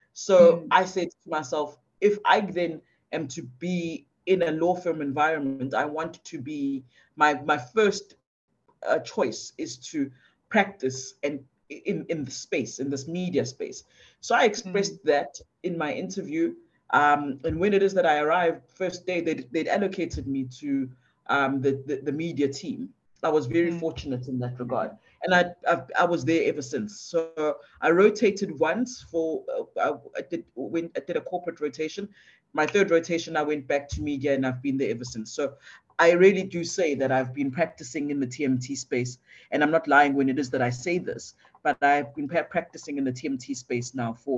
[SPEAKER 3] So
[SPEAKER 1] Mm.
[SPEAKER 3] I said to myself, if I then am to be in a law firm environment, I want to be my my first uh, choice is to practice and in in the space in this media space. So I expressed
[SPEAKER 1] Mm.
[SPEAKER 3] that in my interview, um, and when it is that I arrived first day, they'd, they'd allocated me to um, the, the the media team. I was very
[SPEAKER 1] Mm.
[SPEAKER 3] fortunate in that regard, and I I've, I was there ever since. So I rotated once for uh, I did when I did a corporate rotation. My third rotation, I went back to media, and I've been there ever since. So I really do say that I've been practicing in the T M T space, and I'm not lying when it is that I say this, but I've been practicing in the T M T space now for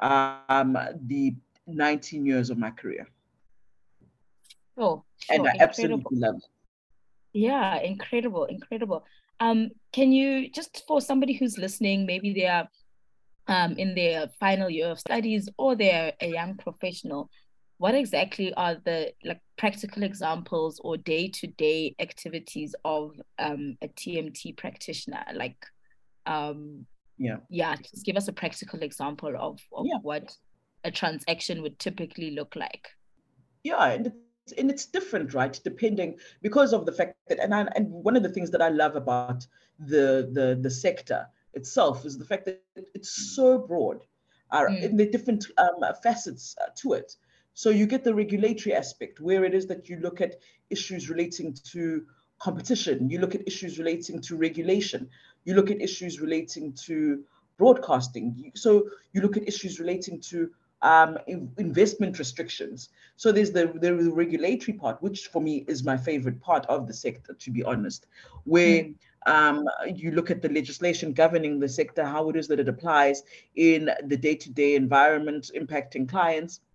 [SPEAKER 3] um, the nineteen years of my career.
[SPEAKER 1] Sure,
[SPEAKER 3] And
[SPEAKER 1] sure,
[SPEAKER 3] I
[SPEAKER 1] incredible.
[SPEAKER 3] absolutely love it.
[SPEAKER 1] Yeah, incredible, incredible. Um, can you, just for somebody who's listening, maybe they are um in their final year of studies or they're a young professional, what exactly are the like practical examples or day-to-day activities of um a T M T practitioner? Like, um,
[SPEAKER 3] Yeah.
[SPEAKER 1] yeah, just give us a practical example of of
[SPEAKER 3] Yeah.
[SPEAKER 1] what a transaction would typically look like.
[SPEAKER 3] Yeah, and it's, and it's different, right? Depending because of the fact that, and I, and one of the things that I love about the the the sector itself is the fact that it's so broad, uh,
[SPEAKER 1] Mm.
[SPEAKER 3] in the different um, facets uh, to it. So you get the regulatory aspect where it is that you look at issues relating to competition, you look at issues relating to regulation, you look at issues relating to broadcasting. So you look at issues relating to um, in- investment restrictions. So there's the, the regulatory part, which for me is my favorite part of the sector, to be honest, where
[SPEAKER 1] Mm.
[SPEAKER 3] um, you look at the legislation governing the sector, how it is that it applies in the day-to-day environment impacting clients.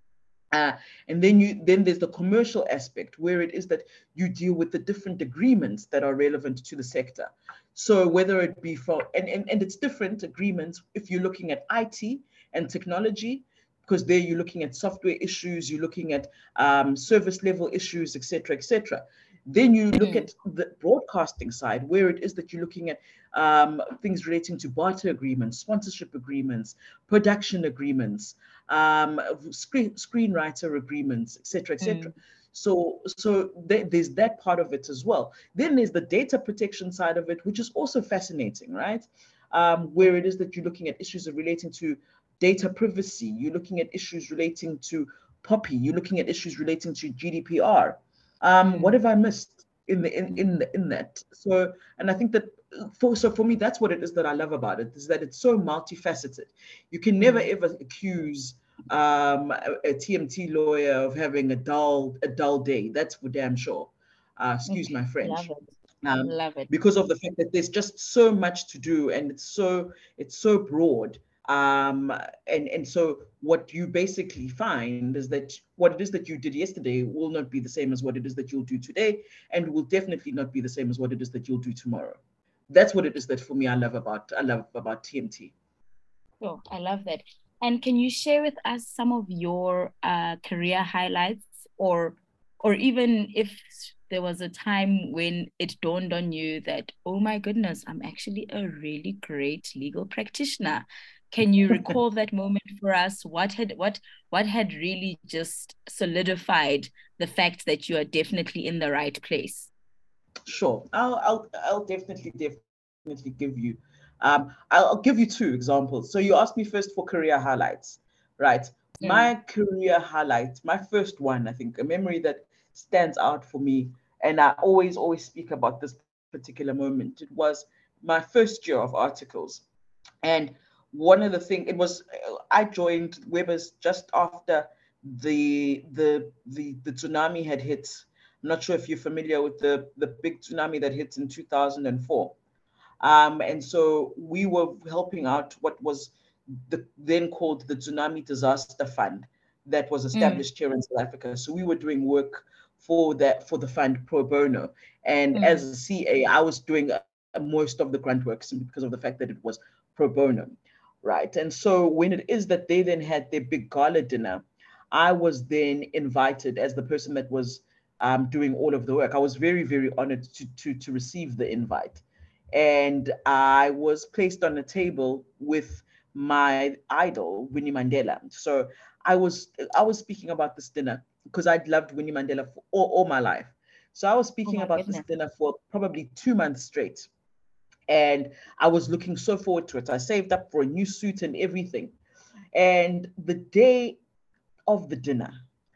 [SPEAKER 3] Uh, and then you then there's the commercial aspect where it is that you deal with the different agreements that are relevant to the sector. So whether it be for and, and, and it's different agreements if you're looking at I T and technology, because there you're looking at software issues, you're looking at um, service level issues, et cetera, et cetera. Then you look
[SPEAKER 1] Mm.
[SPEAKER 3] at the broadcasting side, where it is that you're looking at um, things relating to barter agreements, sponsorship agreements, production agreements, um, screen, screenwriter agreements, et cetera, et cetera.
[SPEAKER 1] Mm.
[SPEAKER 3] So, so th- there's that part of it as well. Then there's the data protection side of it, which is also fascinating, right? Um, where it is that you're looking at issues relating to data privacy, you're looking at issues relating to POPI, you're looking at issues relating to G D P R. Um, what
[SPEAKER 1] Mm.
[SPEAKER 3] have I missed in the in in the, in that? So, and I think that for so for me, that's what it is that I love about it, is that it's so multifaceted. You can never
[SPEAKER 1] Mm.
[SPEAKER 3] ever accuse um, a, a T M T lawyer of having a dull a dull day. That's for damn sure. Uh, excuse my
[SPEAKER 1] Love
[SPEAKER 3] French.
[SPEAKER 1] it.
[SPEAKER 3] Um,
[SPEAKER 1] Love it.
[SPEAKER 3] because of the fact that there's just so much to do and it's so it's so broad. Um, and and so what you basically find is that what it is that you did yesterday will not be the same as what it is that you'll do today, and will definitely not be the same as what it is that you'll do tomorrow. That's what it is that for me I love about I love about T M T.
[SPEAKER 1] Oh, I love that. And can you share with us some of your uh, career highlights, or or even if there was a time when it dawned on you that, oh my goodness, I'm actually a really great legal practitioner. Can you recall that moment for us? What had what what had really just solidified the fact that you are definitely in the right place?
[SPEAKER 3] Sure, I'll I'll I'll definitely definitely give you. Um, I'll, I'll give you two examples. So you asked me first for career highlights, right? My
[SPEAKER 1] Mm.
[SPEAKER 3] career highlight, my first one, I think, a memory that stands out for me, and I always always speak about this particular moment. It was my first year of articles, and one of the things it was, I joined Weber's just after the the the the tsunami had hit. I'm not sure if you're familiar with the the big tsunami that hit in two thousand four. Um, and so we were helping out what was the, then called the Tsunami Disaster Fund that was
[SPEAKER 1] Mm.
[SPEAKER 3] established here in South Africa. So we were doing work for that for the fund pro bono. And as
[SPEAKER 1] Mm.
[SPEAKER 3] a C A, I was doing uh, most of the grunt work simply because of the fact that it was pro bono, right? And so when it is that they then had their big gala dinner, I was then invited as the person that was um, doing all of the work. I was very, very honored to to to receive the invite, and I was placed on a table with my idol Winnie Mandela. So I was I was speaking about this dinner because I'd loved Winnie Mandela for all, all my life. So I was
[SPEAKER 1] Oh
[SPEAKER 3] speaking
[SPEAKER 1] my
[SPEAKER 3] about this
[SPEAKER 1] goodness.
[SPEAKER 3] dinner for probably two months straight, and I was looking so forward to it. I saved up for a new suit and everything. And the day of the dinner,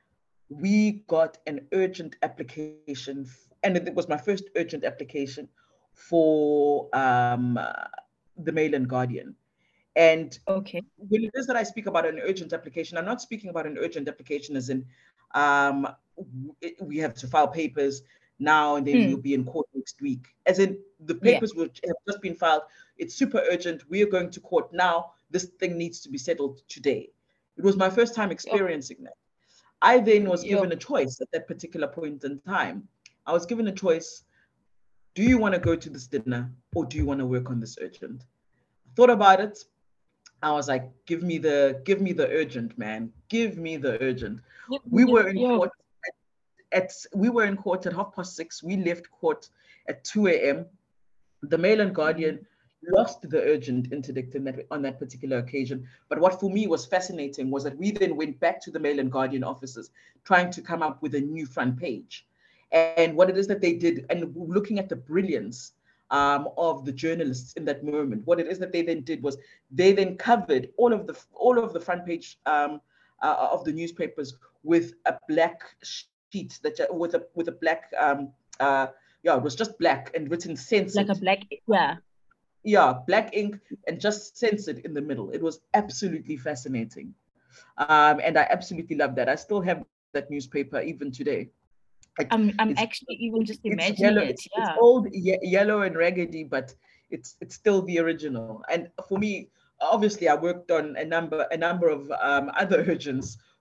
[SPEAKER 3] we got an urgent application, and it was my first urgent application for um, uh, the Mail and Guardian. And
[SPEAKER 1] Okay.
[SPEAKER 3] when it is that I speak about an urgent application, I'm not speaking about an urgent application as in um, we have to file papers now and then we'll
[SPEAKER 1] Mm.
[SPEAKER 3] be in court next week. As in the
[SPEAKER 1] Yeah.
[SPEAKER 3] papers will have just been filed. It's super urgent. We are going to court now. This thing needs to be settled today. It was my first time
[SPEAKER 1] Oh,
[SPEAKER 3] experiencing that. I then was given
[SPEAKER 1] yo.
[SPEAKER 3] a choice at that particular point in time. I was given a choice. Do you want to go to this dinner or do you want to work on this urgent? I thought about it. I was like, give me the give me the urgent, man. Give me the urgent. We were in
[SPEAKER 1] Yo.
[SPEAKER 3] court at, at we were in court at half past six. We left court at two a m. The Mail and
[SPEAKER 1] Mm.
[SPEAKER 3] Guardian lost the urgent interdict in that, on that particular occasion. But what for me was fascinating was that we then went back to the Mail and Guardian offices trying to come up with a new front page. And what it is that they did, and looking at the brilliance um, of the journalists in that moment, what it is that they then did was they then covered all of the all of the front page um, uh, of the newspapers with a black sheet that with a with a black um, uh, yeah, it was just black and written
[SPEAKER 1] Like
[SPEAKER 3] censored.
[SPEAKER 1] a black, yeah.
[SPEAKER 3] Yeah, black ink and just censored in the middle. It was absolutely fascinating. Um, and I absolutely love that. I still have that newspaper even today. It,
[SPEAKER 1] I'm
[SPEAKER 3] it's
[SPEAKER 1] I'm actually even just
[SPEAKER 3] it's yellow.
[SPEAKER 1] imagining it.
[SPEAKER 3] It's it's
[SPEAKER 1] Yeah.
[SPEAKER 3] old, ye- yellow and raggedy, but it's it's still the original. And for me, obviously, I worked on a number a number of um, other urgents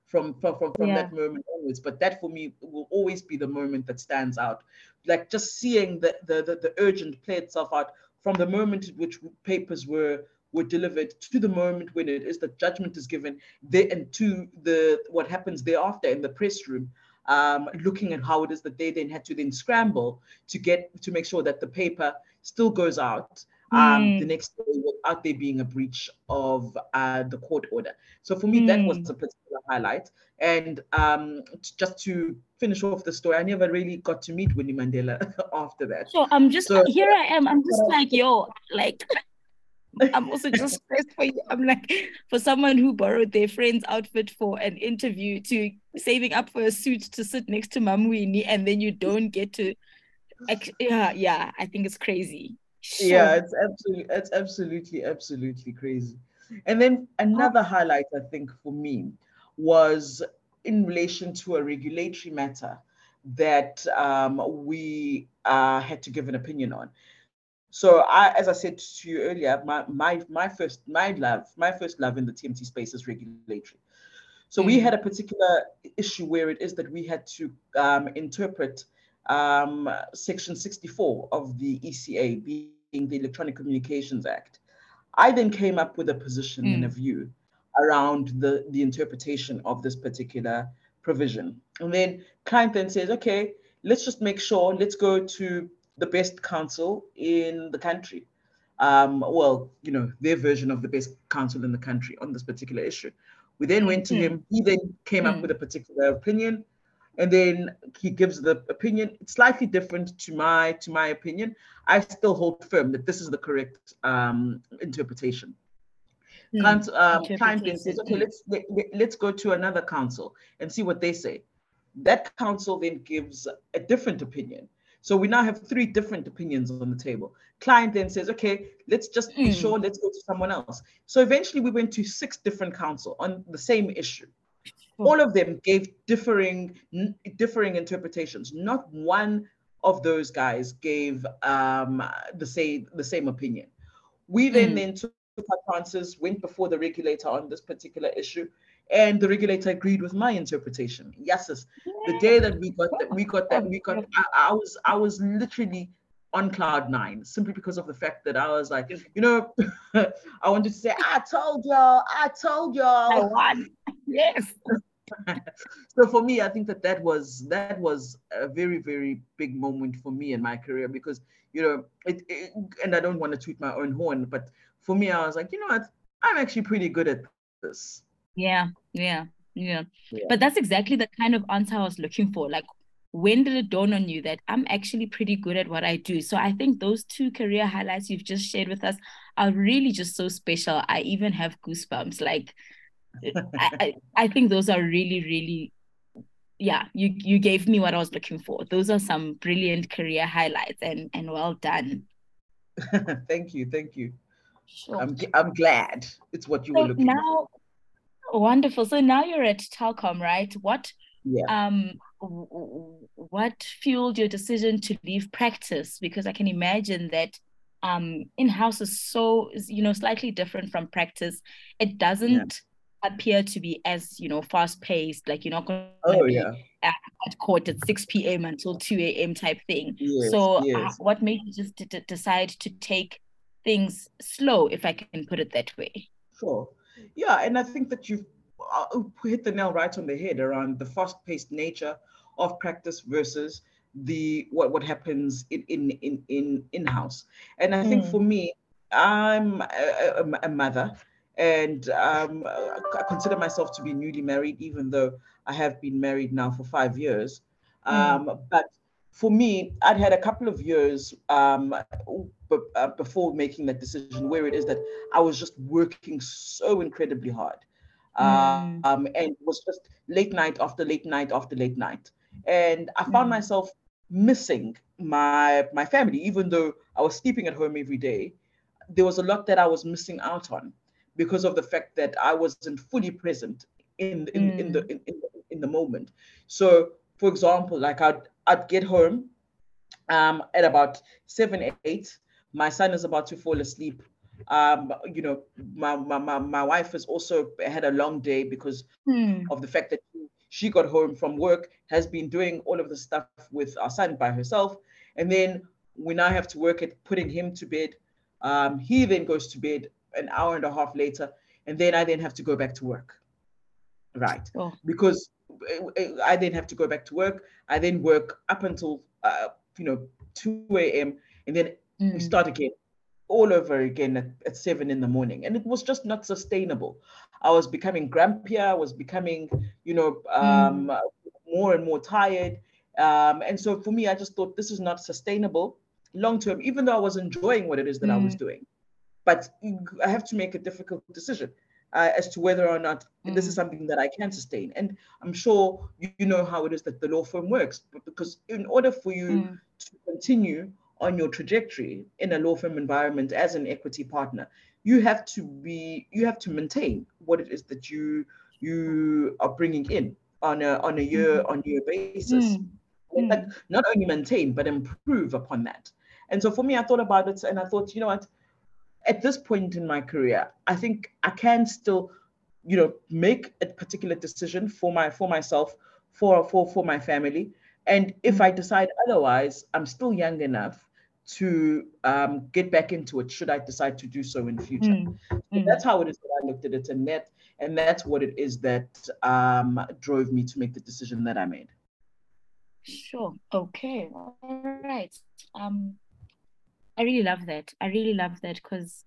[SPEAKER 3] from from from, from
[SPEAKER 1] Yeah.
[SPEAKER 3] that moment onwards. But that for me will always be the moment that stands out. Like just seeing the the the, the urgent play itself out from the moment in which papers were were delivered to the moment when it is the judgment is given there, and to the what happens thereafter in the press room, um, looking at how it is that they then had to then scramble to get to make sure that the paper still goes out um, the
[SPEAKER 1] Mm.
[SPEAKER 3] next day without there being a breach of uh, the court order. So for me, that was
[SPEAKER 1] Mm.
[SPEAKER 3] a particular highlight. And um, t- just to finish off the story, I never really got to meet Winnie Mandela after that.
[SPEAKER 1] So I'm just
[SPEAKER 3] So
[SPEAKER 1] here I am. I'm just like, yo, like I'm also just stressed for you. I'm like, for someone who borrowed their friend's outfit for an interview to saving up for a suit to sit next to Mamwini, and then you don't get to, yeah, yeah, I think it's crazy.
[SPEAKER 3] yeah,
[SPEAKER 1] Sure.
[SPEAKER 3] it's absolutely, it's absolutely, absolutely crazy. And then another highlight, I think, for me was in relation to a regulatory matter that um, we uh, had to give an opinion on. So, I, as I said to you earlier, my my my first my love, my first love in the T M T space is regulatory. So we had
[SPEAKER 1] Mm.
[SPEAKER 3] a particular issue where it is that we had to um, interpret um, Section sixty-four of the E C A, being the Electronic Communications Act. I then came up with a position and a
[SPEAKER 1] Mm.
[SPEAKER 3] view around the, the interpretation of this particular provision. And then client then says, okay, let's just make sure, let's go to the best counsel in the country. Um, well, you know, their version of the best counsel in the country on this particular issue. We then went to
[SPEAKER 1] Mm.
[SPEAKER 3] him. He then came up with
[SPEAKER 1] Mm.
[SPEAKER 3] a particular opinion, and then he gives the opinion. It's slightly different to my to my opinion. I still hold firm that this is the correct um, interpretation.
[SPEAKER 1] Mm.
[SPEAKER 3] Client, um, client then says,
[SPEAKER 1] Interpretation.
[SPEAKER 3] okay,
[SPEAKER 1] Mm.
[SPEAKER 3] let's let, let's go to another council and see what they say. That council then gives a different opinion. So we now have three different opinions on the table. Client then says, okay, let's just be
[SPEAKER 1] Mm.
[SPEAKER 3] sure, let's go to someone else. So eventually we went to six different council on the same issue.
[SPEAKER 1] Oh.
[SPEAKER 3] All of them gave differing differing interpretations. Not one of those guys gave um, the same the same opinion. We then
[SPEAKER 1] Mm.
[SPEAKER 3] then took our chances, went before the regulator on this particular issue, and the regulator agreed with my interpretation. Yes, sis, the day that we got that we got that we got, I, I was I was literally on cloud nine simply because of the fact that I was like, you know, I wanted to say, I told y'all, I told
[SPEAKER 1] I
[SPEAKER 3] y'all.
[SPEAKER 1] won. Yes.
[SPEAKER 3] So for me, I think that that was that was a very very big moment for me in my career because you know it, it and I don't want to toot my own horn, but for me, I was like, you know what, I'm actually pretty good at this.
[SPEAKER 1] Yeah, yeah, yeah.
[SPEAKER 3] Yeah.
[SPEAKER 1] But that's exactly the kind of answer I was looking for. Like, when did it dawn on you that I'm actually pretty good at what I do? So I think those two career highlights you've just shared with us are really just so special. I even have goosebumps. Like, I, I, I think those are really, really, yeah, you you gave me what I was looking for. Those are some brilliant career highlights and and well done.
[SPEAKER 3] Thank you, thank you.
[SPEAKER 1] Sure.
[SPEAKER 3] I'm I'm glad it's what you were
[SPEAKER 1] So
[SPEAKER 3] looking for.
[SPEAKER 1] now, wonderful. So now you're at Telkom, right? What
[SPEAKER 3] Yeah.
[SPEAKER 1] um what fueled your decision to leave practice? Because I can imagine that um in-house is so is, you know, slightly different from practice. It
[SPEAKER 3] Yeah.
[SPEAKER 1] doesn't appear to be as, you know, fast-paced, like you're not going to
[SPEAKER 3] Oh
[SPEAKER 1] be
[SPEAKER 3] yeah.
[SPEAKER 1] at court at six p.m. until two a.m. type thing.
[SPEAKER 3] Yes.
[SPEAKER 1] So uh,
[SPEAKER 3] Yes.
[SPEAKER 1] what made you just d- d- decide to take things slow, if I can put it that way?
[SPEAKER 3] Sure. Yeah, and I think that you've uh, hit the nail right on the head around the fast-paced nature of practice versus the what what happens in in in in in-house. And I think for
[SPEAKER 1] Mm.
[SPEAKER 3] me, I'm a, a, a mother, and um, I consider myself to be newly married, even though I have been married now for five years.
[SPEAKER 1] Mm.
[SPEAKER 3] Um, but for me, I'd had a couple of years um, b- uh, before making that decision where it is that I was just working so incredibly hard
[SPEAKER 1] Mm.
[SPEAKER 3] um, and was just late night after late night after late night. And I found
[SPEAKER 1] Mm.
[SPEAKER 3] myself missing my my family, even though I was sleeping at home every day. There was a lot that I was missing out on because of the fact that I wasn't fully present in in in the
[SPEAKER 1] Mm.
[SPEAKER 3] in, in, in the moment. So, for example, like I'd I'd get home um, at about seven, eight. My son is about to fall asleep. Um, you know, my, my, my, my wife has also had a long day because
[SPEAKER 1] Mm.
[SPEAKER 3] of the fact that she got home from work, has been doing all of the stuff with our son by herself. And then we now have to work at putting him to bed. Um, he then goes to bed an hour and a half later. And then I then have to go back to work. Right.
[SPEAKER 1] Oh.
[SPEAKER 3] Because I then have to go back to work. I then work up until, uh, you know, two a.m. And then mm. we start again all over again at, at seven in the morning. And it was just not sustainable. I was becoming grumpier. I was becoming, you know, um, mm. more and more tired. Um, and so for me, I just thought this is not sustainable long term, even though I was enjoying what it is that mm. I was doing. But I have to make a difficult decision uh, as to whether or not mm. this is something that I can sustain. And I'm sure you, you know how it is that the law firm works, because in order for you mm. to continue on your trajectory in a law firm environment as an equity partner, you have to be, you have to maintain what it is that you you are bringing in on a on a year on year basis. Mm. In fact, not only maintain but improve upon that. And so for me, I thought about it and I thought, you know what, at this point in my career, I think I can still, you know, make a particular decision for my for myself, for for for my family. And if mm. I decide otherwise, I'm still young enough to um, get back into it should I decide to do so in the future. Mm. So mm. that's how it is that I looked at it, and that and that's what it is that um, drove me to make the decision that I made.
[SPEAKER 1] Sure. Okay. All right. Um, I really love that. I really love that because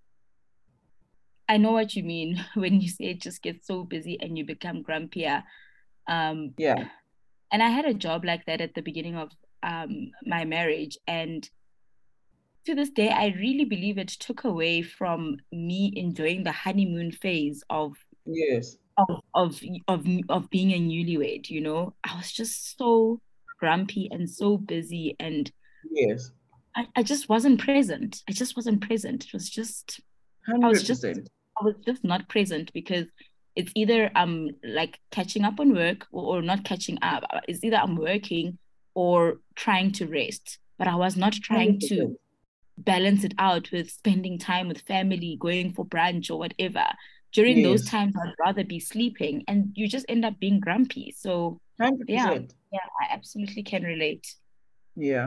[SPEAKER 1] I know what you mean when you say it just gets so busy and you become grumpier. Um,
[SPEAKER 3] yeah.
[SPEAKER 1] And I had a job like that at the beginning of um, my marriage. And to this day, I really believe it took away from me enjoying the honeymoon phase of
[SPEAKER 3] yes
[SPEAKER 1] of of of, of being a newlywed. You know, I was just so grumpy and so busy, and
[SPEAKER 3] yes,
[SPEAKER 1] I, I just wasn't present. I just wasn't present. It was just
[SPEAKER 3] one hundred percent.
[SPEAKER 1] I was just I was just not present because it's either I'm like catching up on work or, or not catching up. It's either I'm working or trying to rest. But I was not trying one hundred percent to balance it out with spending time with family, going for brunch or whatever. During yes. those times, I'd rather be sleeping, and you just end up being grumpy. So
[SPEAKER 3] one hundred percent.
[SPEAKER 1] yeah, yeah, I absolutely can relate.
[SPEAKER 3] Yeah.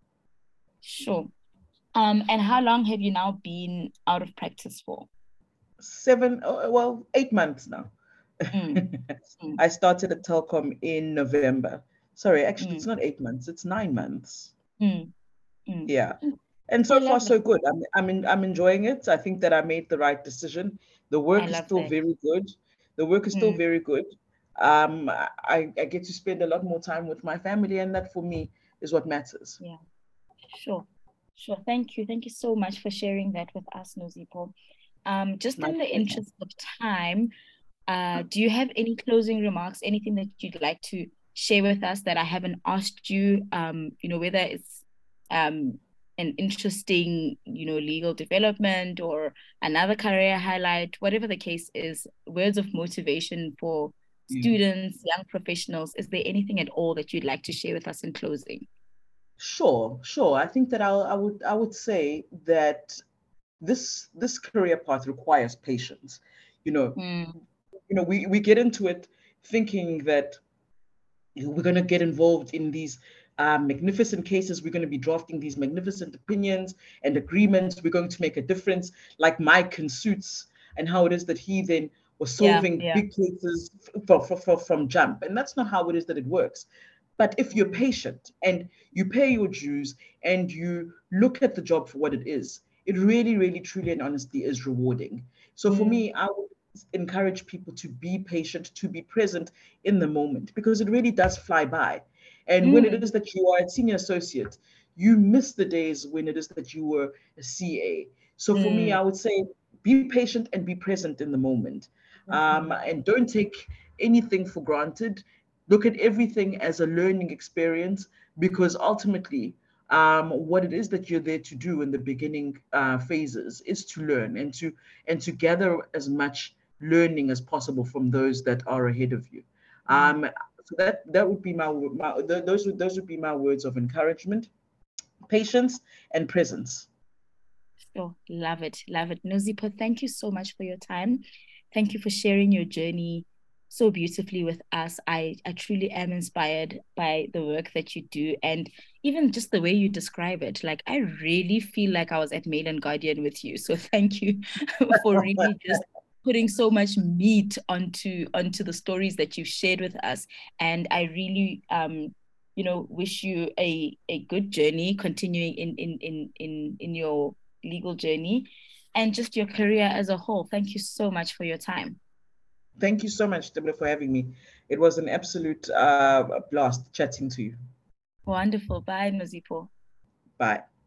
[SPEAKER 1] Sure. Um, and how long have you now been out of practice for?
[SPEAKER 3] Seven, well, eight months now. Mm. mm. I started at Telkom in November. Sorry, actually, mm. it's not eight months. It's nine months.
[SPEAKER 1] Mm. Mm.
[SPEAKER 3] Yeah. And so far, so good. I'm, I'm, in, I'm enjoying it. I think that I made the right decision. The work I is still that. very good. The work is still mm. very good. Um, I, I get to spend a lot more time with my family, and that for me is what matters.
[SPEAKER 1] Yeah, sure. Sure. Thank you. Thank you so much for sharing that with us, Nozipho. Um, just my in the pleasure. interest of time, uh, do you have any closing remarks, anything that you'd like to share with us that I haven't asked you? Um, you know, whether it's um, an interesting, you know, legal development or another career highlight, whatever the case is, words of motivation for mm. students, young professionals. Is there anything at all that you'd like to share with us in closing?
[SPEAKER 3] Sure, sure. I think that I'll, I would I would say that this this career path requires patience. You know, mm. you know, we, we get into it thinking that we're going to get involved in these uh, magnificent cases. We're going to be drafting these magnificent opinions and agreements. We're going to make a difference, like Mike and Suits, and how it is that he then was solving yeah, yeah. big cases for, for, for, from jump. And that's not how it is that it works. But if you're patient and you pay your dues and you look at the job for what it is, it really, really, truly and honestly is rewarding. So mm. for me, I would encourage people to be patient, to be present in the moment, because it really does fly by. And mm. when it is that you are a senior associate, you miss the days when it is that you were a C A. So for mm. me, I would say be patient and be present in the moment. Um, and don't take anything for granted. Look at everything as a learning experience, because ultimately, um, what it is that you're there to do in the beginning uh, phases is to learn and to and to gather as much learning as possible from those that are ahead of you. Um, so that that would be my, my those would those would be my words of encouragement, patience, and presence.
[SPEAKER 1] Oh, love it. Love it. Nozipho, thank you so much for your time. Thank you for sharing your journey so beautifully with us. I, I truly am inspired by the work that you do, and even just the way you describe it. Like, I really feel like I was at Mail and Guardian with you. So thank you for really just putting so much meat onto onto the stories that you've shared with us. And I really um you know wish you a a good journey continuing in in in in in your legal journey and just your career as a whole. Thank you so much for your time.
[SPEAKER 3] Thank you so much, Deborah, for having me. It was an absolute uh, blast chatting to you.
[SPEAKER 1] Wonderful. Bye, Nozipho.
[SPEAKER 3] Bye.